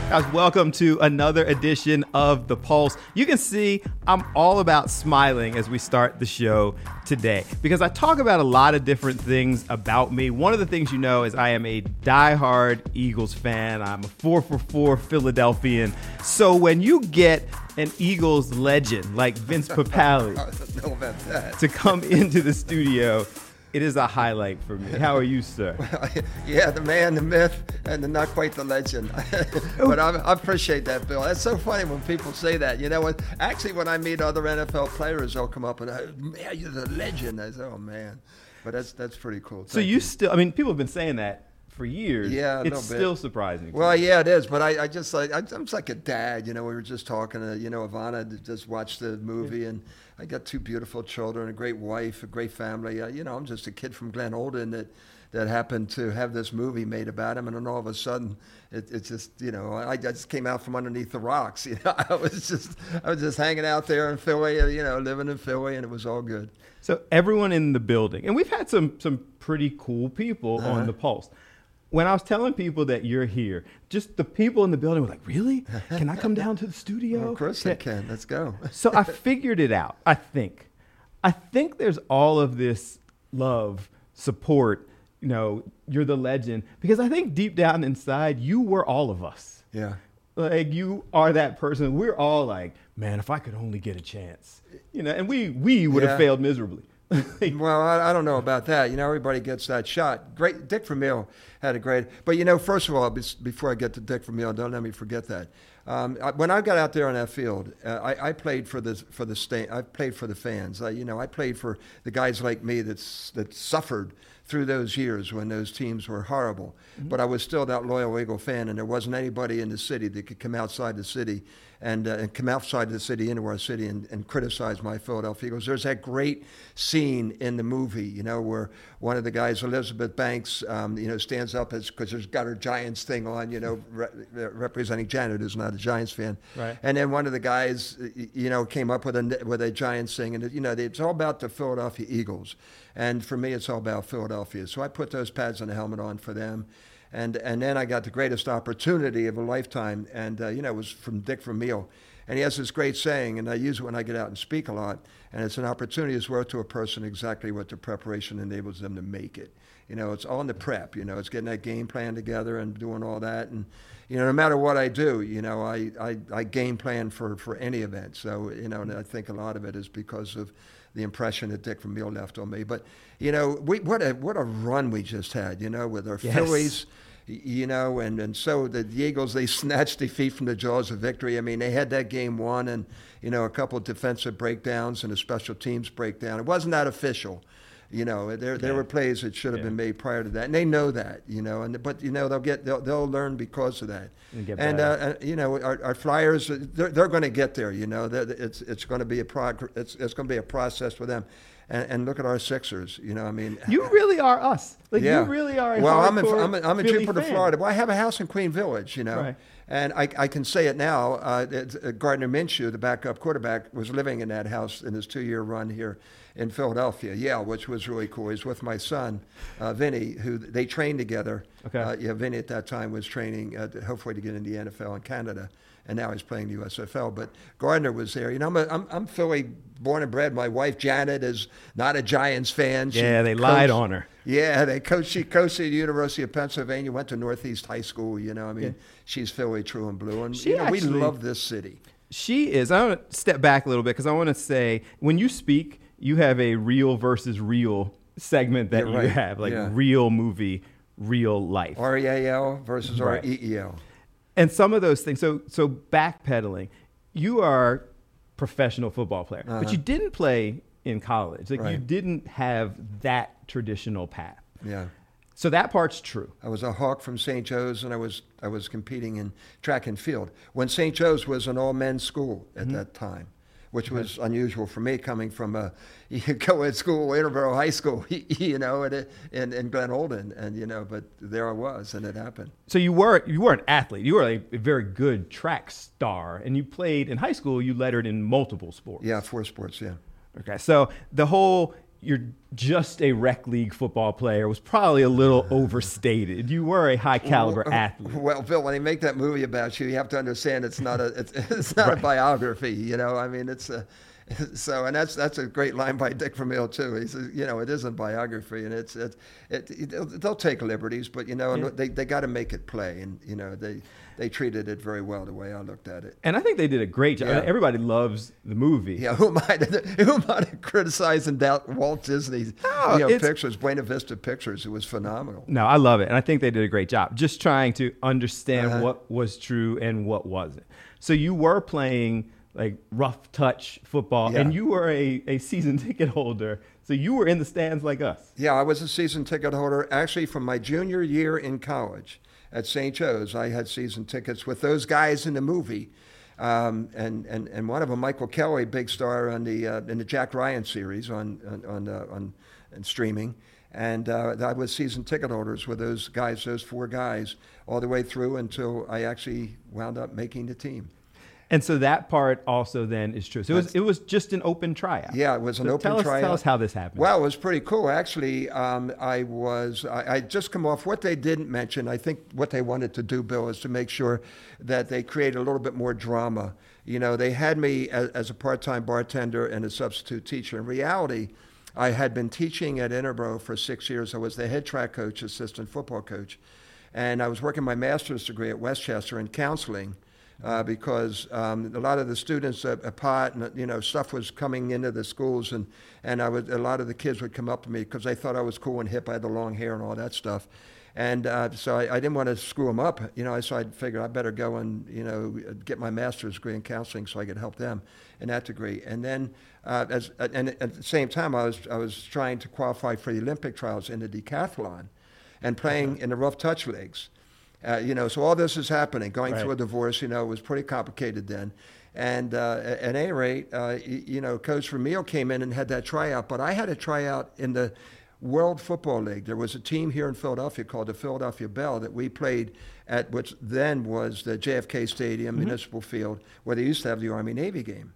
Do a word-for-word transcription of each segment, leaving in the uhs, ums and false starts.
Guys, welcome to another edition of The Pulse. You can see I'm all about smiling as we start the show today because I talk about a lot of different things about me. One of the things you know is I am a diehard Eagles fan. I'm a four for four Philadelphian. So when you get an Eagles legend like Vince Papale know about that. to come into the studio, it is a highlight for me. How are you, sir? Yeah, the man, the myth, and the not quite the legend. But I, I appreciate that, Bill. That's so funny when people say that. You know what? Actually, when I meet other N F L players, they'll come up and, man, you're the legend. I say, oh, man. But that's that's pretty cool. Thank so you, you still, I mean, people have been saying that for years. Yeah, it's no still bit. surprising. Well, yeah, it is. But I, I just like, I, I'm just like a dad. You know, we were just talking to, you know, Ivana just watched the movie, yeah. and I got two beautiful children, a great wife, a great family. Uh, you know, I'm just a kid from Glen Olden that, that happened to have this movie made about him. And then all of a sudden, it, it just, you know, I, I just came out from underneath the rocks. You know, I was just, I was just hanging out there in Philly, you know, living in Philly, and it was all good. So everyone in the building, and we've had some some pretty cool people uh-huh. on the Pulse. When I was telling people that you're here, just the people in the building were like, really? Can I come down to the studio? Well, of course can they can. Let's go. So I figured it out, I think. I think there's all of this love, support, you know, you're the legend. Because I think deep down inside, you were all of us. Yeah. Like, you are that person. We're all like, man, if I could only get a chance. You know, and we, we would yeah. have failed miserably. Well, I, I don't know about that. You know, everybody gets that shot. Great, Dick Vermeil had a great. But you know, first of all, before I get to Dick Vermeil, don't let me forget that. Um, I, when I got out there on that field, uh, I, I played for the for the state. I played for the fans. I, you know, I played for the guys like me that's that suffered through those years when those teams were horrible. Mm-hmm. But I was still that loyal Eagle fan, and there wasn't anybody in the city that could come outside the city and, uh, and come outside the city into our city and, and criticize my Philadelphia Eagles. There's that great scene in the movie, you know, where one of the guys, Elizabeth Banks, um, you know, stands up because she's got her Giants thing on, you know, re- representing Janet, who's not a Giants fan. Right. And then one of the guys, you know, came up with a with a Giants thing, and you know, it's all about the Philadelphia Eagles. And for me, it's all about Philadelphia. So I put those pads and the helmet on for them. And and then I got the greatest opportunity of a lifetime. And, uh, you know, it was from Dick Vermeil. And he has this great saying, and I use it when I get out and speak a lot, and it's an opportunity is worth to a person exactly what the preparation enables them to make it. You know, it's all in the prep. You know, it's getting that game plan together and doing all that. And, you know, no matter what I do, you know, I, I, I game plan for, for any event. So, you know, and I think a lot of it is because of the impression that Dick Vermeil left on me. But, you know, we what a what a run we just had, you know, with our yes. Phillies, you know, and, and so the, the Eagles, they snatched defeat from the jaws of victory. I mean, they had that game won and, you know, a couple of defensive breakdowns and a special teams breakdown. It wasn't that official. You know, there yeah. there were plays that should have yeah. been made prior to that, and they know that. You know, and but you know they'll get they'll they'll learn because of that. And, and uh, you know, our, our Flyers, they're they're going to get there. You know, they're, it's it's going to be a prog- it's it's going to be a process for them. And, and look at our Sixers. You know, I mean, you really are us. Like yeah. you really are. A well, I'm in, I'm a, I'm a Jupiter, fan. Florida. Well, I have a house in Queen Village. You know. Right. And I, I can say it now, uh, Gardner Minshew, the backup quarterback, was living in that house in his two-year run here in Philadelphia, Yale, which was really cool. He's with my son, uh, Vinny, who they trained together. Okay. Uh, yeah, Vinny at that time was training, uh, to hopefully to get into the N F L in Canada, and now he's playing the U S F L. But Gardner was there. You know, I'm, a, I'm, I'm Philly born and bred. My wife, Janet, is not a Giants fan. She yeah, they coached, lied on her. Yeah, they coached. She coached at the University of Pennsylvania, went to Northeast High School. You know, I mean, yeah. she's Philly true and blue, and she you know, actually, we love this city. She is. I want to step back a little bit because I want to say when you speak, you have a real versus real segment that yeah, right. you have, like yeah. real movie, real life. R E A L versus right. R E E L. And some of those things. So, so backpedaling, you are professional football player, uh-huh. but you didn't play in college. Like right. you didn't have that traditional path. Yeah. So that part's true. I was a Hawk from Saint Joe's, and I was I was competing in track and field when Saint Joe's was an all-men's school at mm-hmm. that time, which okay. was unusual for me coming from a co-ed school, Interboro High School, you know, in, in, in Glen Olden, and you know, but there I was, and it happened. So you were you were an athlete. You were a, a very good track star, and you played in high school. You lettered in multiple sports. Yeah, four sports. Yeah. Okay, so the whole you're just a rec league football player was probably a little overstated. You were a high caliber well, athlete. Well, Bill, when they make that movie about you, you have to understand it's not a it's, it's not right. a biography. You know, I mean, it's a so, and that's that's a great line by Dick Vermeil too. He says, you know, it isn't biography, and it's it, it, it they'll, they'll take liberties, but you know, yeah. they they got to make it play, and you know, they they treated it very well the way I looked at it. And I think they did a great job. Yeah. Everybody loves the movie. Yeah, who am I to, who am I to criticize and doubt Walt Disney's no, you know, pictures, Buena Vista Pictures? It was phenomenal. No, I love it, and I think they did a great job just trying to understand uh-huh. what was true and what wasn't. So you were playing like rough touch football, yeah. and you were a, a season ticket holder. So you were in the stands like us. Yeah, I was a season ticket holder. Actually, from my junior year in college at Saint Joe's, I had season tickets with those guys in the movie. Um, and, and, and one of them, Michael Kelly, big star on the uh, in the Jack Ryan series on on on, uh, on, on streaming. And uh, I was season ticket holders with those guys, those four guys, all the way through until I actually wound up making the team. And so that part also then is true. So it was, it was just an open tryout. Yeah, it was an so open tell us, tryout. Tell us how this happened. Well, it was pretty cool. Actually, um, I was, I, I just come off, what they didn't mention, I think what they wanted to do, Bill, is to make sure that they create a little bit more drama. You know, they had me as, as a part-time bartender and a substitute teacher. In reality, I had been teaching at Interboro for six years. I was the head track coach, assistant football coach. And I was working my master's degree at Westchester in counseling. Uh, because um, a lot of the students, uh, a pot and you know stuff was coming into the schools, and and I would a lot of the kids would come up to me because they thought I was cool and hip. I had the long hair and all that stuff, and uh, so I, I didn't want to screw them up, you know. So I figured I better go and you know get my master's degree in counseling so I could help them in that degree. And then uh, as and at the same time I was I was trying to qualify for the Olympic trials in the decathlon, and playing in the rough touch leagues. Uh, you know, so all this is happening, going right. through a divorce, you know, it was pretty complicated then. And uh, at any rate, uh, you, you know, Coach Vermeil came in and had that tryout, but I had a tryout in the World Football League. There was a team here in Philadelphia called the Philadelphia Bell that we played at what then was the J F K Stadium, mm-hmm. Municipal Field, where they used to have the Army-Navy game.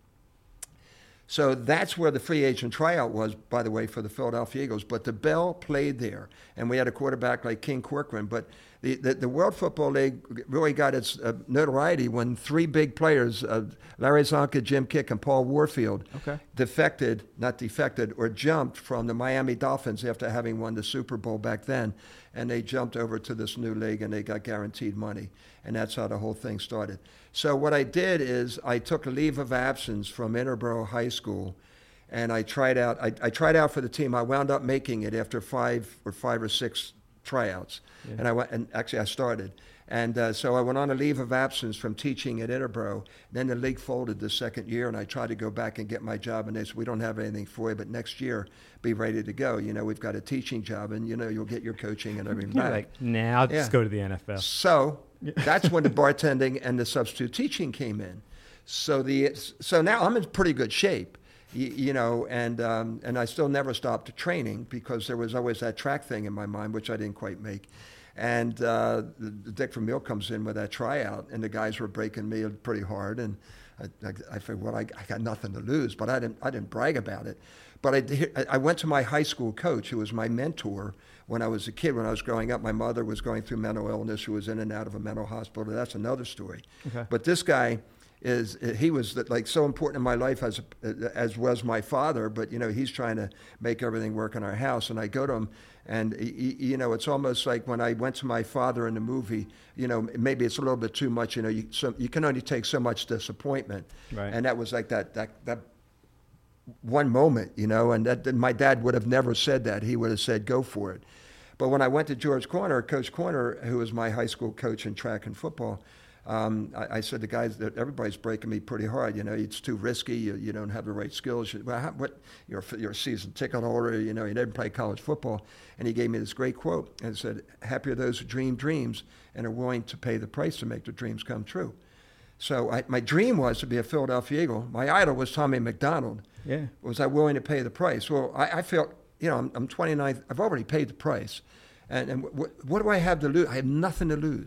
So that's where the free agent tryout was, by the way, for the Philadelphia Eagles. But the Bell played there, and we had a quarterback like King Corcoran. But the, the, the World Football League really got its uh, notoriety when three big players, uh, Larry Zonka, Jim Kick, and Paul Warfield, okay. defected, not defected, or jumped from the Miami Dolphins after having won the Super Bowl back then. And they jumped over to this new league, and they got guaranteed money. And that's how the whole thing started. So what I did is I took a leave of absence from Interboro High School, and I tried out. I, I tried out for the team. I wound up making it after five or five or six tryouts, yeah. and I went. And actually, I started. And uh, so I went on a leave of absence from teaching at Interboro. Then the league folded the second year, and I tried to go back and get my job. And they said, "We don't have anything for you, but next year, be ready to go. You know, we've got a teaching job, and you know, you'll get your coaching and everything You're back." Like, nah, I'll just yeah. go to the N F L. So that's when the bartending and the substitute teaching came in. So the so now I'm in pretty good shape, you, you know, and um, and I still never stopped training because there was always that track thing in my mind, which I didn't quite make. And uh, the, the Dick Vermeil comes in with that tryout, and the guys were breaking me pretty hard. And I, I, I figured, well, I, I got nothing to lose, but I didn't I didn't brag about it. But I, I went to my high school coach, who was my mentor when I was a kid. When I was growing up, my mother was going through mental illness. She was in and out of a mental hospital. That's another story. Okay. But this guy is, he was like so important in my life as as was my father. But, you know, he's trying to make everything work in our house. And I go to him, and, you know, it's almost like when I went to my father in the movie, you know, maybe it's a little bit too much. You know, you, so, you can only take so much disappointment. Right. And that was like that that that. one moment, you know, and that, my dad would have never said that. He would have said, go for it. But when I went to George Corner, Coach Corner, who was my high school coach in track and football, um, I, I said, the guys, that everybody's breaking me pretty hard. You know, it's too risky. You, you don't have the right skills. You, well, how, what, you're, you're a season ticket holder. You know, you didn't play college football. And he gave me this great quote and said, happy are those who dream dreams and are willing to pay the price to make their dreams come true. So I, my dream was to be a Philadelphia Eagle. My idol was Tommy McDonald. Yeah. Was I willing to pay the price? Well, I, I felt, you know, I'm, I'm twenty-nine. I've already paid the price. And, and w- what do I have to lose? I have nothing to lose.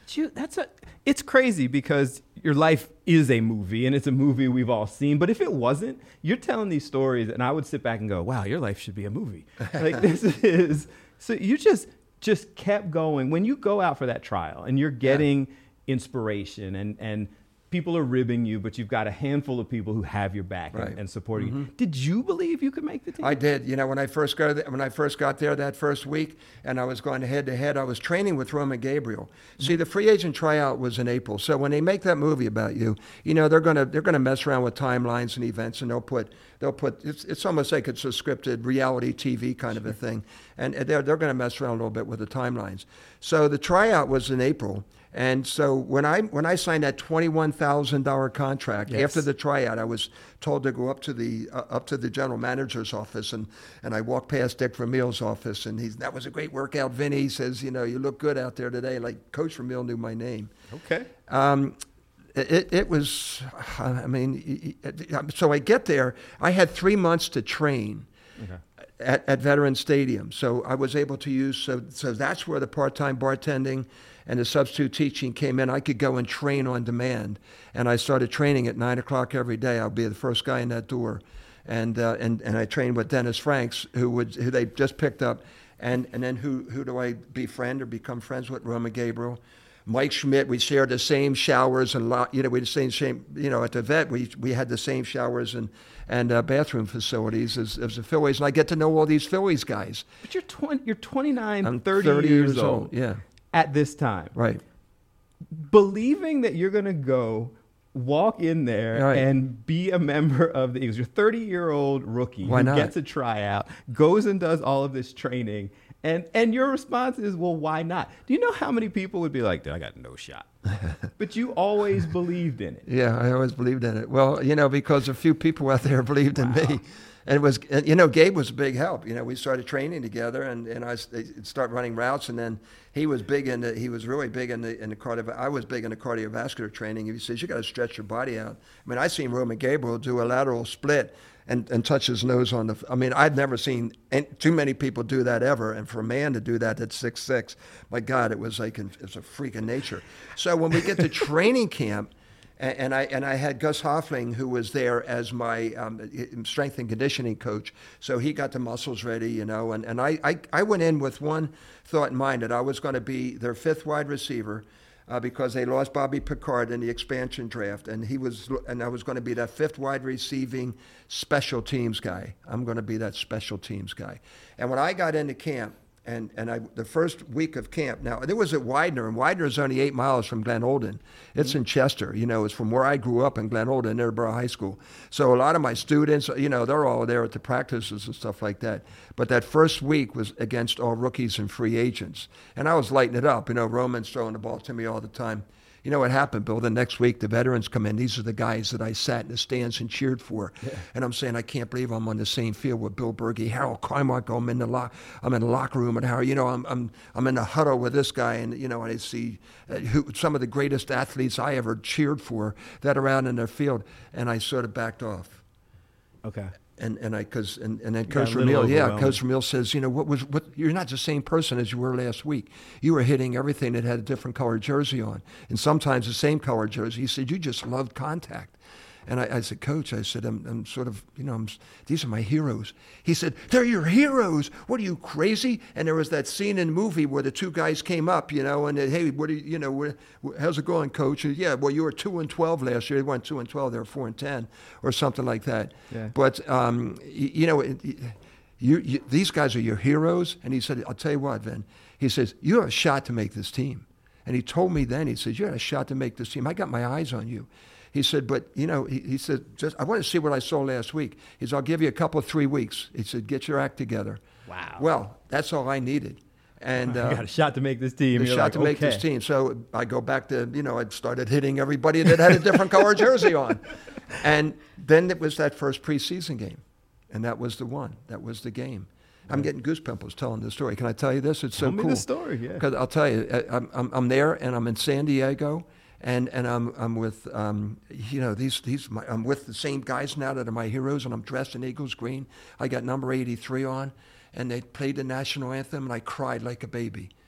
You, that's a, it's crazy because your life is a movie and it's a movie we've all seen. But if it wasn't, you're telling these stories and I would sit back and go, wow, your life should be a movie. Like this is, so you just, just kept going. When you go out for that trial and you're getting yeah. inspiration and, and people are ribbing you, but you've got a handful of people who have your back right. and, and supporting mm-hmm. you. Did you believe you could make the team? I did. You know, when I first got there, when I first got there that first week, and I was going head to head, I was training with Roman Gabriel. Mm-hmm. See, the free agent tryout was in April, so when they make that movie about you, you know, they're gonna they're gonna mess around with timelines and events, and they'll put they'll put it's it's almost like it's a scripted reality T V kind sure. of a thing, and they're they're gonna mess around a little bit with the timelines. So the tryout was in April. And so when I when I signed that twenty-one thousand dollars contract yes. after the tryout, I was told to go up to the uh, up to the general manager's office, and, and I walked past Dick Vermeil's office, and he's that was a great workout, Vinny. He says, you know, you look good out there today. Like Coach Vermeil knew my name. Okay. Um, it it was, I mean, so I get there. I had three months to train. Okay. At, at Veterans Stadium, so I was able to use. So so that's where the part-time bartending and the substitute teaching came in. I could go and train on demand, and I started training at nine o'clock every day. I'll be the first guy in that door, and uh, and and I trained with Dennis Franks, who would who they just picked up, and and then who who do I befriend or become friends with? Roman Gabriel, Mike Schmidt. We shared the same showers and lot. You know, we the same same. You know, at the vet, we we had the same showers and. and uh, bathroom facilities as, as the Phillies, and I get to know all these Phillies guys. But you're twenty, you're twenty-nine, I'm thirty, thirty years, years old, old yeah. at this time. Right. Believing that you're going to go walk in there right. and be a member of the Eagles. You're a thirty-year-old rookie Why who not? gets a tryout, goes and does all of this training, and, and your response is, well, why not? Do you know how many people would be like, I got no shot? But you always believed in it. Yeah, I always believed in it. Well, you know, because a few people out there believed wow. in me. And it was, you know, Gabe was a big help. You know, we started training together, and, and I start running routes, and then he was big in the, he was really big in the in the cardio. I was big in the cardiovascular training. He says you got to stretch your body out. I mean, I seen Roman Gabriel do a lateral split and, and touch his nose on the. I mean, I'd never seen any, too many people do that ever, and for a man to do that at six six, my God, it was like it was a freak of nature. So when we get to training camp. And I and I had Gus Hoffling, who was there as my um, strength and conditioning coach. So he got the muscles ready, you know. And, and I, I, I went in with one thought in mind, that I was going to be their fifth wide receiver uh, because they lost Bobby Picard in the expansion draft. And he was and I was going to be that fifth wide receiving special teams guy. I'm going to be that special teams guy. And when I got into camp, And and I the first week of camp, now it was at Widener, and Widener is only eight miles from Glen Olden. It's mm-hmm. in Chester, you know, it's from where I grew up in Glen Olden, Edinburgh High School. So a lot of my students, you know, they're all there at the practices and stuff like that. But that first week was against all rookies and free agents. And I was lighting it up, you know, Roman's throwing the ball to me all the time. You know what happened, Bill? The next week, the veterans come in. These are the guys that I sat in the stands and cheered for. Yeah. And I'm saying, I can't believe I'm on the same field with Bill Bergey, Harold Carmichael. I'm in the lock. I'm in the locker room, and Harold. You know, I'm I'm I'm in the huddle with this guy, and you know, and I see uh, who, some of the greatest athletes I ever cheered for that are out in their field, and I sort of backed off. Okay. And and I because and, and then Coach Vermeil, yeah, Coach Vermeil says, you know, what was what? You're not the same person as you were last week. You were hitting everything that had a different colored jersey on, and sometimes the same colored jersey. He said, you just loved contact. And I, I said, Coach, I said, I'm, I'm sort of, you know, I'm, these are my heroes. He said, they're your heroes. What are you, crazy? And there was that scene in the movie where the two guys came up, you know, and they, hey, what do you, you know, what, how's it going, Coach? And, yeah, well, you were two and twelve last year. They weren't two and twelve. They were four and ten, or something like that. Yeah. But um, you, you know, you, you, these guys are your heroes. And he said, I'll tell you what, Vin. He says, you have a shot to make this team. And he told me then, he says, you had a shot to make this team. I got my eyes on you. He said, but, you know, he, he said, just I want to see what I saw last week. He said, I'll give you a couple of three weeks. He said, get your act together. Wow. Well, that's all I needed. And uh, you got a shot to make this team. A You're shot like, to okay. make this team. So I go back to, you know, I started hitting everybody that had a different color jersey on. And then it was that first preseason game. And that was the one. That was the game. I'm getting goosepimples telling this story. Can I tell you this? It's so tell cool. me the story, yeah. Because I'll tell you, I'm, I'm, I'm there, and I'm in San Diego. And and I'm I'm with um you know these these my, I'm with the same guys now that are my heroes, and I'm dressed in Eagles green. I got number eighty-three on, and they played the national anthem, and I cried like a baby,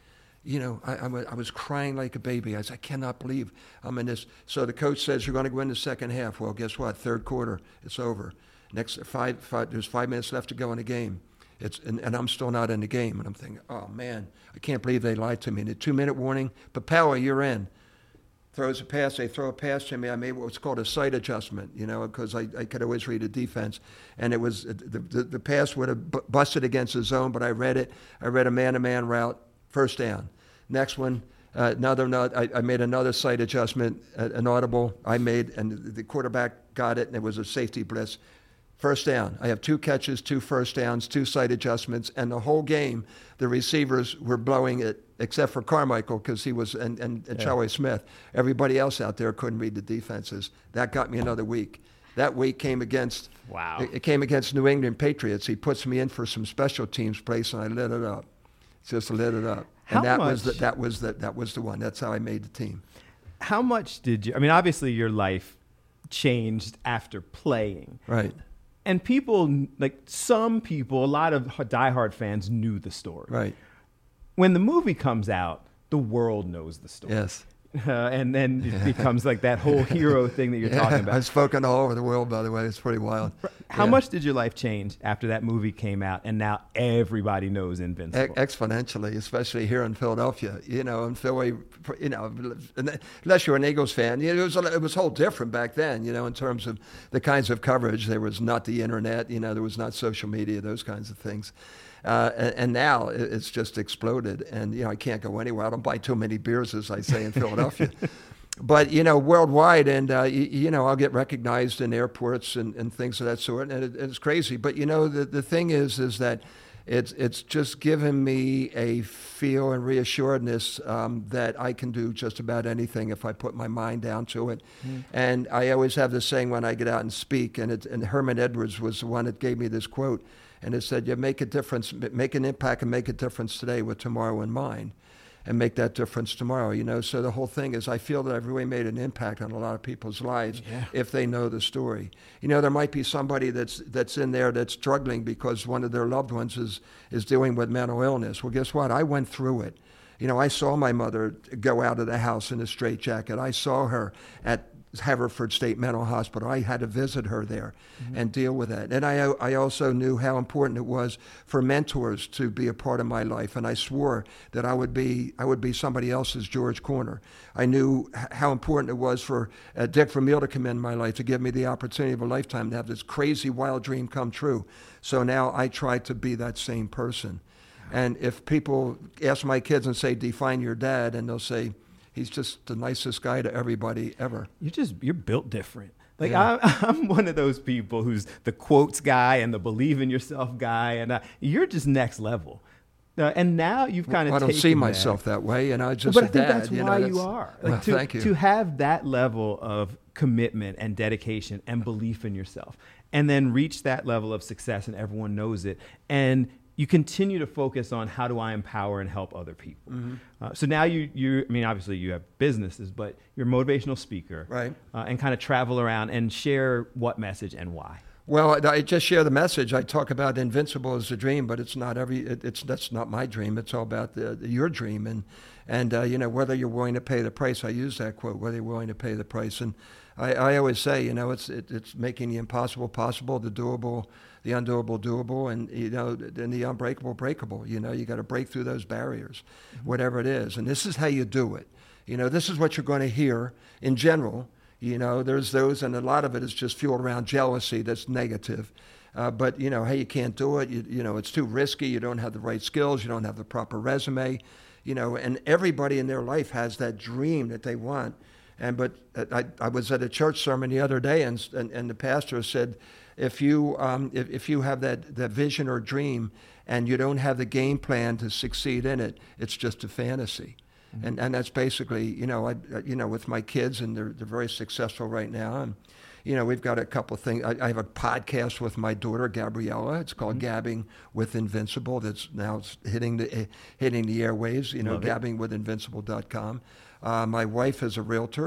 You know, I, I, was, I was crying like a baby. I said, I cannot believe I'm in this. So the coach says, you're going to go in the second half. Well, guess what? Third quarter, it's over. Next five, five there's five minutes left to go in the game. It's and, and I'm still not in the game. And I'm thinking, oh, man, I can't believe they lied to me. And the two-minute warning, Papella, you're in. Throws a pass. They throw a pass to me. I made what's called a sight adjustment, you know, because I, I could always read a defense. And it was the, the, the pass would have b- busted against the zone, but I read it. I read a man-to-man route, first down. Next one, uh, another, I, I made another sight adjustment, uh, an audible I made, and the quarterback got it, and it was a safety blitz. First down. I have two catches, two first downs, two sight adjustments, and the whole game, the receivers were blowing it, except for Carmichael, because he was, and, and, and yeah. Charlie Smith. Everybody else out there couldn't read the defenses. That got me another week. That week came against, wow. it, it came against New England Patriots. He puts me in for some special teams place, and I lit it up. Just lit it up. How and that much, was the, that was the, that was the one. That's how I made the team. How much did you? I mean, obviously your life changed after playing, right? And people, like some people, a lot of diehard fans knew the story, right? When the movie comes out, the world knows the story. Yes. Uh, and then it becomes like that whole hero thing that you're yeah, talking about. I've spoken all over the world, by the way. It's pretty wild. How yeah. much did your life change after that movie came out and now everybody knows Invincible? E- exponentially, especially here in Philadelphia. You know, in Philly, you know, unless you're an Eagles fan, you know, it was it was whole different back then, you know, in terms of the kinds of coverage. There was not the internet, you know, there was not social media, those kinds of things. Uh, and, and now it's just exploded. And, you know, I can't go anywhere. I don't buy too many beers, as I say in Philadelphia. But, you know, worldwide, and, uh, you, you know, I'll get recognized in airports and, and things of that sort. And it, it's crazy. But, you know, the, the thing is, is that it's it's just given me a feel and reassuredness um, that I can do just about anything if I put my mind down to it. Mm. And I always have this saying when I get out and speak, and, it, and Herman Edwards was the one that gave me this quote. And it said, you make a difference, make an impact and make a difference today with tomorrow in mind, and make that difference tomorrow, you know. So the whole thing is I feel that I've really made an impact on a lot of people's lives yeah. if they know the story. You know, there might be somebody that's that's in there that's struggling because one of their loved ones is, is dealing with mental illness. Well, guess what? I went through it. You know, I saw my mother go out of the house in a straitjacket. I saw her at Haverford State Mental Hospital. I had to visit her there mm-hmm. and deal with that. And I I also knew how important it was for mentors to be a part of my life. And I swore that I would be I would be somebody else's George Corner. I knew how important it was for uh, Dick Vermeil to come in my life, to give me the opportunity of a lifetime to have this crazy wild dream come true. So now I try to be that same person. And if people ask my kids and say, define your dad, and they'll say, he's just the nicest guy to everybody ever. You're just, you're built different. Like yeah. I, I'm one of those people who's the quotes guy and the believe in yourself guy. And uh, you're just next level. Uh, and now you've kind of well, I don't see that. myself that way. And I just But a I think dad, that's you why know, you are. Like well, to, thank you. To have that level of commitment and dedication and belief in yourself, and then reach that level of success and everyone knows it. And you continue to focus on how do I empower and help other people. Mm-hmm. Uh, so now you, you, I mean, obviously you have businesses, but you're a motivational speaker, right? Uh, and kind of travel around and share what message and why. Well, I just share the message. I talk about invincible as a dream, but it's not every. It, it's that's not my dream. It's all about the, the, your dream, and and uh, you know, whether you're willing to pay the price. I use that quote. Whether you're willing to pay the price, and I, I always say, you know, it's it, it's making the impossible possible, the doable, the undoable doable, and you know, and the unbreakable breakable. You know, you got to break through those barriers, mm-hmm. whatever it is, and this is how you do it. You know, this is what you're going to hear in general. You know, there's those, and a lot of it is just fueled around jealousy that's negative. Uh, but, you know, hey, you can't do it. You, you know, it's too risky. You don't have the right skills. You don't have the proper resume. You know, and everybody in their life has that dream that they want. And but I, I was at a church sermon the other day, and and, and the pastor said, if you um, if, if you have that, that vision or dream and you don't have the game plan to succeed in it, it's just a fantasy. And and that's basically, you know, I you know, with my kids, and they're they're very successful right now. And, you know, we've got a couple of things. I, I have a podcast with my daughter Gabriella. It's called mm-hmm. Gabbing with Invincible. That's now hitting the hitting the airwaves. You know, gabbing with invincible dot com. Uh, my wife is a realtor.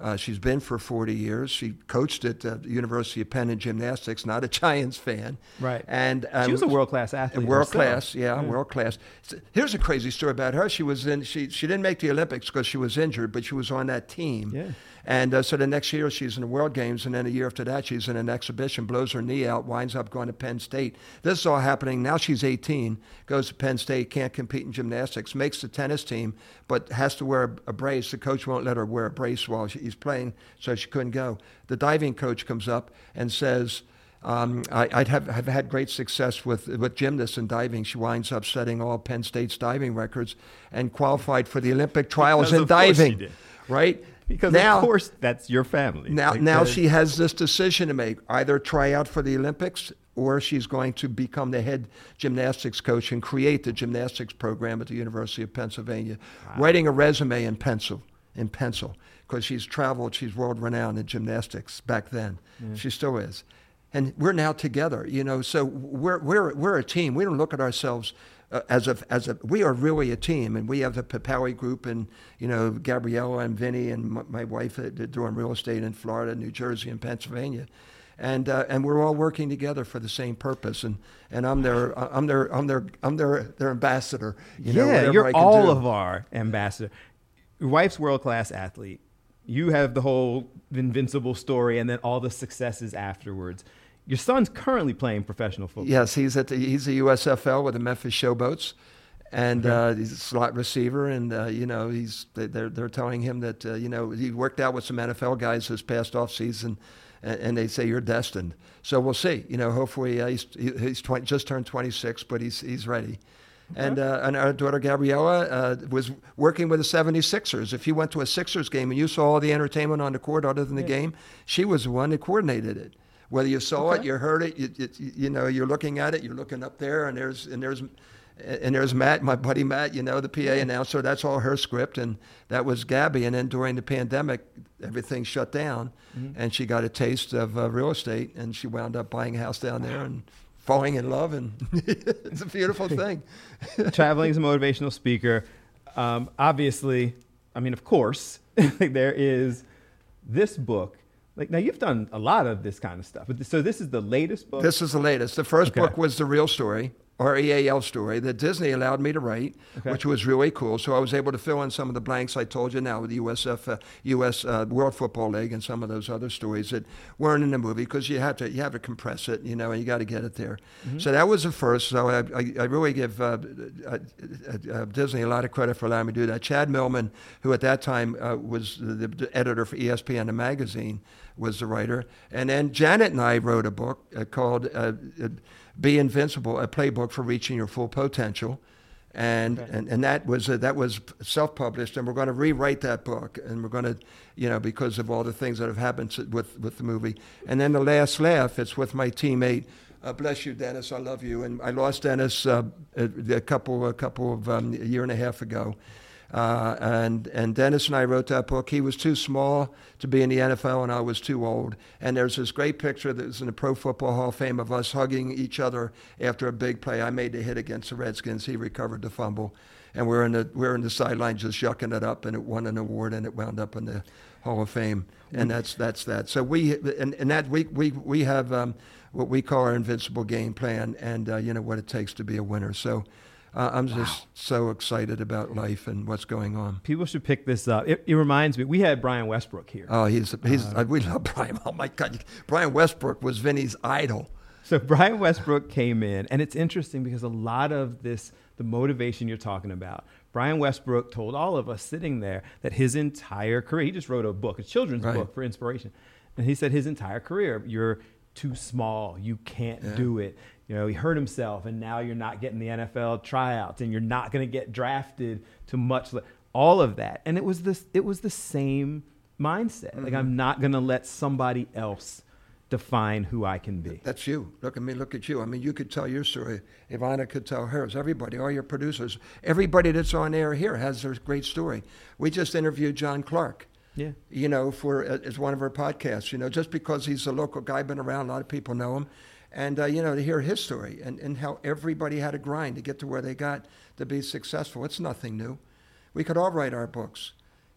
Uh, she's been for forty years. She coached at uh, the University of Penn in gymnastics, not a Giants fan. Right. And um, she was a world-class athlete. World herself. class, yeah, yeah, world class. Here's a crazy story about her. She was in. She she didn't make the Olympics because she was injured, but she was on that team. Yeah. And uh, so the next year she's in the World Games, and then a year after that she's in an exhibition, blows her knee out, winds up going to Penn State. This is all happening. Now she's eighteen, goes to Penn State, can't compete in gymnastics, makes the tennis team, but has to wear a, a brace. The coach won't let her wear a brace while she's playing, so she couldn't go. The diving coach comes up and says, Um, I, I'd have, have had great success with, with gymnasts and diving. She winds up setting all Penn State's diving records and qualified for the Olympic trials in diving. Right? Because now, of course that's your family. Now, like now that. she has this decision to make: either try out for the Olympics, or she's going to become the head gymnastics coach and create the gymnastics program at the University of Pennsylvania. Wow. Writing a resume in pencil, in pencil, because she's traveled, she's world renowned in gymnastics back then. Yeah. She still is. And we're now together, you know. So we're we're we're a team. We don't look at ourselves uh, as a as a. We are really a team, and we have the Papawi group, and you know Gabriella and Vinny and my, my wife are doing real estate in Florida, New Jersey, and Pennsylvania, and uh, and we're all working together for the same purpose. And, and I'm their I'm their I'm their I'm their their ambassador. You know, yeah, you're I can all do. of our ambassador. Your wife's world class athlete. You have the whole Invincible story, and then all the successes afterwards. Your son's currently playing professional football. Yes, he's at the, he's a U S F L with the Memphis Showboats, and okay. uh, he's a slot receiver. And uh, you know, he's they're they're telling him that uh, you know he worked out with some N F L guys this past off season, and, and they say you're destined. So we'll see. You know, hopefully uh, he's he's twenty, just turned twenty-six, but he's he's ready. Okay. And uh, and our daughter Gabriella uh, was working with the seventy-sixers. If you went to a Sixers game and you saw all the entertainment on the court other than the yeah. game, she was the one that coordinated it. Whether you saw okay. it, you heard it, you, you, you know, you're looking at it, you're looking up there, and there's and there's and there's Matt, my buddy Matt, you know, the P A yeah. announcer. That's all her script, and that was Gabby. And then during the pandemic, everything shut down, mm-hmm. and she got a taste of uh, real estate, and she wound up buying a house down there and falling in love, and it's a beautiful thing. Traveling as a motivational speaker, um, obviously, I mean, of course, there is this book. Like now, you've done a lot of this kind of stuff. But so this is the latest book? This is the latest. The first okay. book was The Real Story, R E A L story, that Disney allowed me to write, okay. which was really cool. So I was able to fill in some of the blanks I told you now with the U S F, uh, U S Uh, World Football League and some of those other stories that weren't in the movie because you have to you have to compress it, you know, and you got to get it there. Mm-hmm. So that was the first. So I, I, I really give uh, uh, uh, Disney a lot of credit for allowing me to do that. Chad Millman, who at that time uh, was the, the editor for E S P N, the magazine, was the writer. And then Janet and I wrote a book uh, called uh, uh, Be Invincible, a playbook for reaching your full potential. And, okay. and, and that was uh, that was self-published, and we're going to rewrite that book, and we're going to, you know, because of all the things that have happened with, with the movie. And then The Last Laugh, it's with my teammate, uh, bless you, Dennis, I love you. And I lost Dennis uh, a, a couple a couple of um, a year and a half ago. Uh, and and Dennis and I wrote that book. He was too small to be in the N F L, and I was too old. And there's this great picture that was in the Pro Football Hall of Fame of us hugging each other after a big play. I made the hit against the Redskins. He recovered the fumble, and we're in the we're in the sideline just yucking it up, and it won an award, and it wound up in the Hall of Fame. And that's that's that. So we and, and that we we we have um, what we call our invincible game plan, and uh, you know what it takes to be a winner. So. Uh, I'm wow. just so excited about life and what's going on. People should pick this up. It, it reminds me, we had Brian Westbrook here. Oh, he's he's uh, we love Brian. Oh my God, Brian Westbrook was Vinny's idol. So Brian Westbrook came in, and it's interesting because a lot of this, the motivation you're talking about, Brian Westbrook told all of us sitting there that his entire career, he just wrote a book, a children's right. book for inspiration, and he said his entire career, you're too small, you can't yeah. do it. You know, he hurt himself, and now you're not getting the N F L tryouts, and you're not going to get drafted to much. All of that, and it was this. It was the same mindset. Mm-hmm. Like I'm not going to let somebody else define who I can be. That's you. Look at me. Look at you. I mean, you could tell your story. Ivana could tell hers. Everybody, all your producers, everybody that's on air here has their great story. We just interviewed John Clark. Yeah. You know, for as one of our podcasts. You know, just because he's a local guy, been around, a lot of people know him. And, uh, you know, to hear his story and, and how everybody had to grind to get to where they got to be successful. It's nothing new. We could all write our books.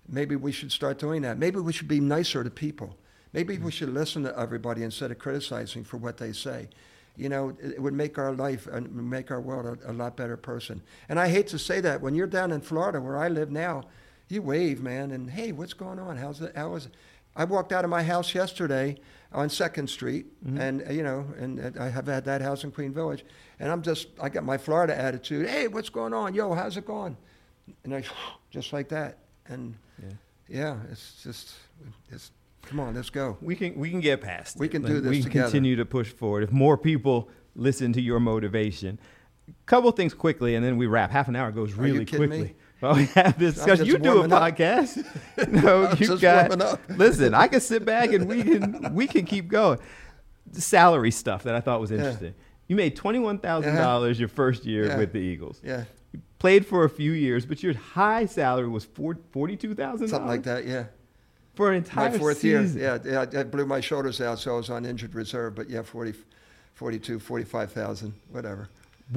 Maybe we should start doing that. Maybe we should be nicer to people. Maybe we should listen to everybody instead of criticizing for what they say. You know, it, it would make our life and make our world a, a lot better person. And I hate to say that. When you're down in Florida, where I live now, you wave, man, and hey, what's going on? How's it? How is it? I walked out of my house yesterday on Second Street, mm-hmm. and you know, and I have had that house in Queen Village, and I'm just, I got my Florida attitude. Hey, what's going on? Yo, how's it going? And I, just like that. And yeah, yeah it's just, it's, come on, let's go. We can we can get past we it. can like, do this we can together. Continue to push forward. If more people listen to your motivation. Couple things quickly, and then we wrap. Half an hour goes really Are you kidding quickly. Me? Well, we have this discussion. You do a podcast. No, I'm you just got. warming up. Listen, I can sit back and we can we can keep going. The salary stuff that I thought was interesting. Yeah. You made twenty-one thousand uh-huh. dollars your first year yeah. with the Eagles. Yeah. You played for a few years, but your high salary was forty-two thousand dollars. Something like that, yeah. For an entire my fourth season. year, yeah, yeah, I blew my shoulders out, so I was on injured reserve. But yeah, forty, forty-two, forty-five thousand, whatever.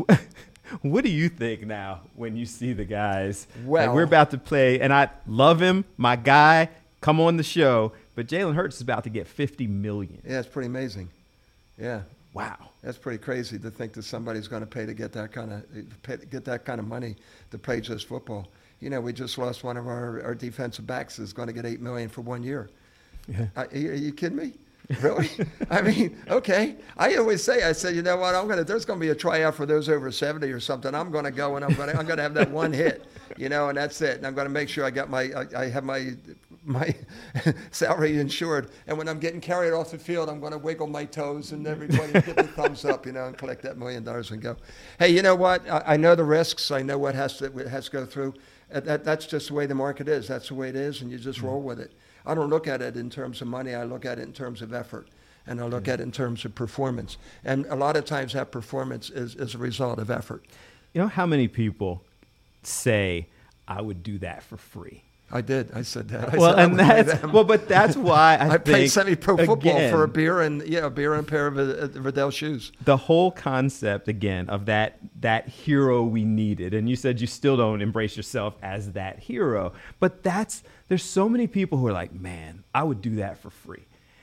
What do you think now when you see the guys? Well, like we're about to play, and I love him, my guy. Come on the show, but Jalen Hurts is about to get fifty million. Yeah, it's pretty amazing. Yeah. Wow. That's pretty crazy to think that somebody's going to pay to get that kind of pay, get that kind of money to play just football. You know, we just lost one of our, our defensive backs is going to get eight million for one year. Yeah. I, are you kidding me? Really? I mean, okay. I always say, I said, you know what? I'm gonna. There's going to be a tryout for those over seventy or something. I'm going to go and I'm going to. I'm going to have that one hit, you know, and that's it. And I'm going to make sure I got my. I, I have my my salary insured. And when I'm getting carried off the field, I'm going to wiggle my toes and everybody give the thumbs up, you know, and collect that million dollars and go. Hey, you know what? I, I know the risks. I know what has to it has to go through. That, that's just the way the market is. That's the way it is, and you just roll with it. I don't look at it in terms of money. I look at it in terms of effort, and I look mm-hmm. at it in terms of performance. And a lot of times that performance is, is a result of effort. You know how many people say, I would do that for free? I did. I said that. I well, said and that's well, but that's why I, I think, played semi-pro football again, for a beer and yeah, a beer and a pair of uh, Riddell shoes. The whole concept again of that that hero we needed, and you said you still don't embrace yourself as that hero, but that's there's so many people who are like, man, I would do that for free.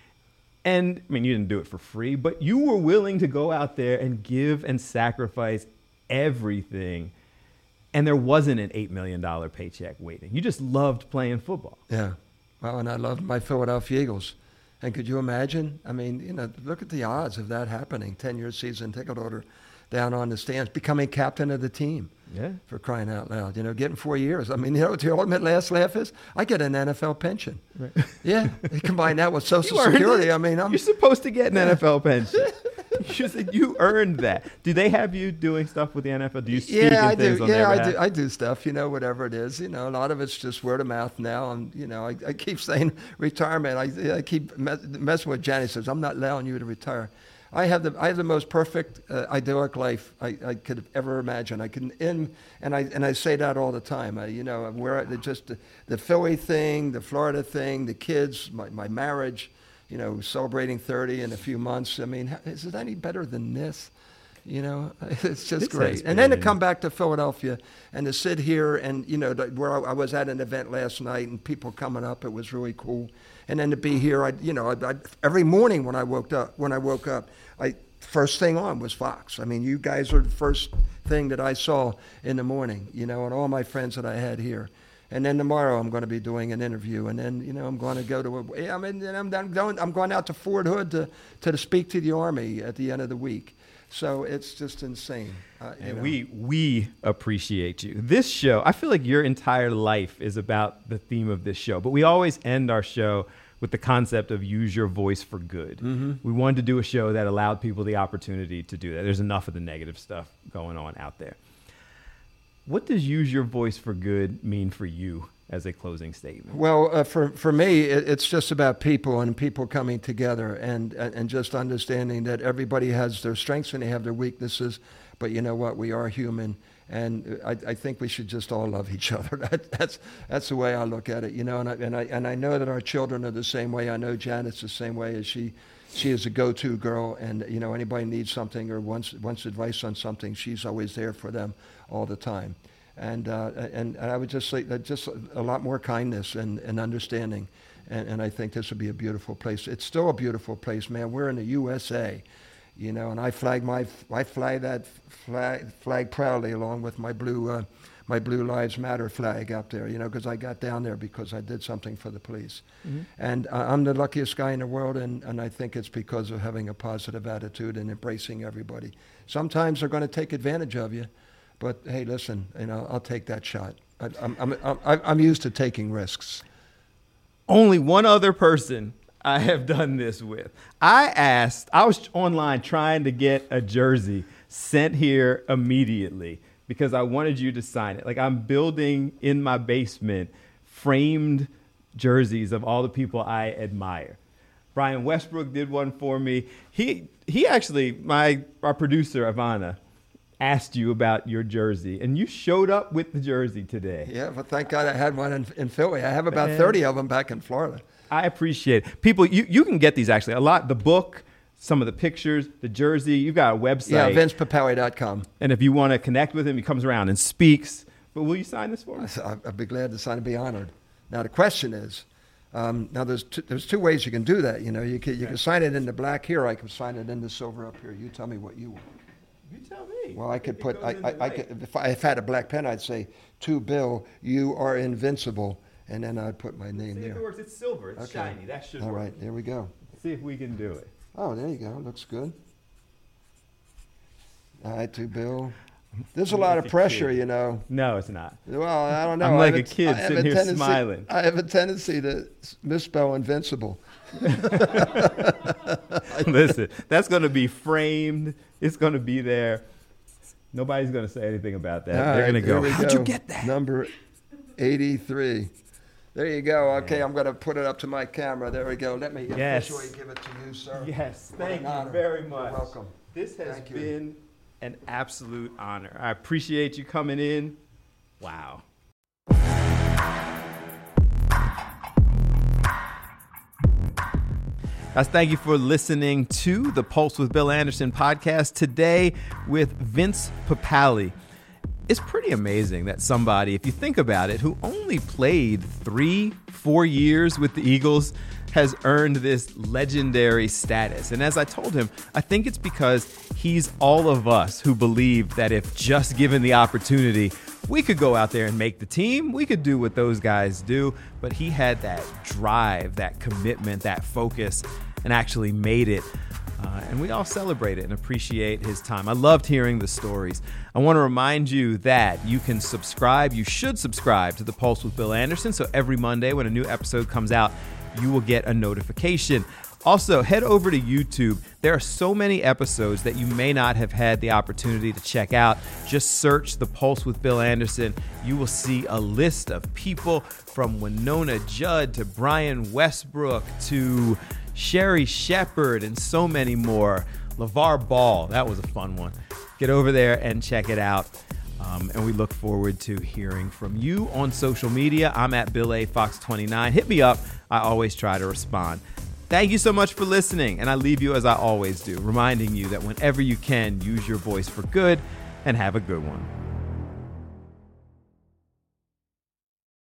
And I mean, you didn't do it for free, but you were willing to go out there and give and sacrifice everything. And there wasn't an eight million dollars paycheck waiting. You just loved playing football. Yeah. Well, and I loved my Philadelphia Eagles. And could you imagine? I mean, you know, look at the odds of that happening. ten-year season ticket holder down on the stands, becoming captain of the team. Yeah. For crying out loud. You know, getting four years. I mean, you know what the ultimate last laugh is? I get an N F L pension. Right. Yeah. You combine that with Social Security. I mean, I'm... You're supposed to get an N F L pension. You said you earned that. Do they have you doing stuff with the N F L? Do you speak yeah, in I things do. on Yeah, their I behalf? do. I do stuff. You know, whatever it is. You know, a lot of it's just word of mouth now. And you know, I, I keep saying retirement. I, I keep messing with Janet. Says I'm not allowing you to retire. I have the I have the most perfect uh, idyllic life I, I could ever imagine. I can in and I and I say that all the time. I, you know, where I, just the, the Philly thing, the Florida thing, the kids, my my marriage. You know, celebrating thirty in a few months. I mean, is it any better than this? You know, it's just This great. has And then to been- come back to Philadelphia and to sit here and, you know, where I I was at an event last night and people coming up, it was really cool. And then to be here, I, you know, I, I, every morning when I woke up, when I woke up, I first thing on was Fox. I mean, you guys are the first thing that I saw in the morning, you know, and all my friends that I had here. And then tomorrow I'm going to be doing an interview, and then you know I'm going to go to a. I mean, I'm, I'm going. I'm going out to Fort Hood to to, to speak to the Army at the end of the week. So it's just insane. Uh, you And know. we we appreciate you. This show, I feel like your entire life is about the theme of this show. But we always end our show with the concept of use your voice for good. Mm-hmm. We wanted to do a show that allowed people the opportunity to do that. There's enough of the negative stuff going on out there. What does use your voice for good mean for you as a closing statement? Well, uh, for for me, it, it's just about people and people coming together and, and and just understanding that everybody has their strengths and they have their weaknesses. But you know what? We are human, and I, I think we should just all love each other. That, that's that's the way I look at it. You know, and I, and I and I know that our children are the same way. I know Janet's the same way as she. She is a go-to girl, and you know anybody needs something or wants wants advice on something, she's always there for them all the time. And, uh, and, and I would just say that just a lot more kindness and, and understanding. And, and I think this would be a beautiful place. It's still a beautiful place, man. We're in the U S A, you know, and I flag my, I fly that flag, flag proudly along with my blue, uh, my Blue Lives Matter flag up there, you know, because I got down there because I did something for the police. Mm-hmm. And uh, I'm the luckiest guy in the world, and, and I think it's because of having a positive attitude and embracing everybody. Sometimes they're going to take advantage of you, but hey, listen, you know, I'll take that shot. I, I'm, I'm, I'm, I'm used to taking risks. Only one other person I have done this with. I asked, I was online trying to get a jersey sent here immediately because I wanted you to sign it. Like, I'm building in my basement framed jerseys of all the people I admire. Brian Westbrook did one for me. He he actually, my our producer, Ivana, asked you about your jersey, and you showed up with the jersey today. Yeah, but thank God I had one in, in Philly. I have about Man. thirty of them back in Florida. I appreciate it. People, you, you can get these actually. A lot, the book, some of the pictures, the jersey. You've got a website. Yeah, vince papale dot com. And if you want to connect with him, he comes around and speaks. But will you sign this for me? I'd be glad to sign and be honored. Now, the question is, um, now there's two, there's two ways you can do that. You know, you can, you can sign it in the black here. I can sign it in the silver up here. You tell me what you want. You tell me. Well, I could put, I, I, I could, if I had a black pen, I'd say, to Bill, you are invincible. And then I'd put my name See there. If it works. It's silver. It's okay. Shiny. That should All work. All right, there we go. Let's see if we can do it. Oh, there you go. Looks good. All right, to Bill. There's a lot of pressure, you know. No, it's not. Well, I don't know. I'm like a a, kid sitting here tendency, smiling. I have a tendency to misspell invincible. Listen, that's going to be framed. It's going to be there. Nobody's going to say anything about that. All They're right, going to go, how'd go. you get that? Number eighty-three. There you go. Okay, I'm going to put it up to my camera. There we go. Let me yes. officially give it to you, sir. Yes, thank you honor. very much. You're welcome. This has Thank been you. an absolute honor. I appreciate you coming in. Wow. Guys, thank you for listening to the Pulse with Bill Anderson podcast today with Vince Papale. It's pretty amazing that somebody, if you think about it, who only played three, four years with the Eagles has earned this legendary status. And as I told him, I think it's because he's all of us who believe that if just given the opportunity, we could go out there and make the team. We could do what those guys do. But he had that drive, that commitment, that focus, and actually made it. Uh, and we all celebrate it and appreciate his time. I loved hearing the stories. I want to remind you that you can subscribe. You should subscribe to The Pulse with Bill Anderson. So every Monday when a new episode comes out, you will get a notification. Also, head over to YouTube. There are so many episodes that you may not have had the opportunity to check out. Just search The Pulse with Bill Anderson. You will see a list of people from Winona Judd to Brian Westbrook to Sherry Shepard and so many more. LeVar Ball, that was a fun one. Get over there and check it out. Um, and we look forward to hearing from you on social media. I'm at Bill A. Fox twenty-nine. Hit me up. I always try to respond. Thank you so much for listening. And I leave you as I always do, reminding you that whenever you can, use your voice for good and have a good one.